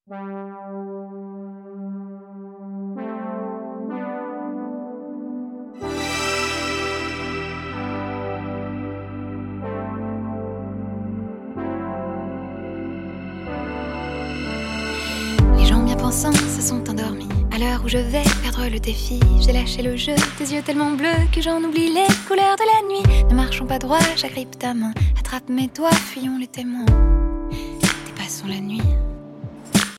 Les gens bien pensants se sont endormis. À l'heure où je vais perdre le défi, j'ai lâché le jeu, tes yeux tellement bleus que j'en oublie les couleurs de la nuit. Ne marchons pas droit, j'agrippe ta main, attrape mes doigts, fuyons les témoins. Dépassons la nuit.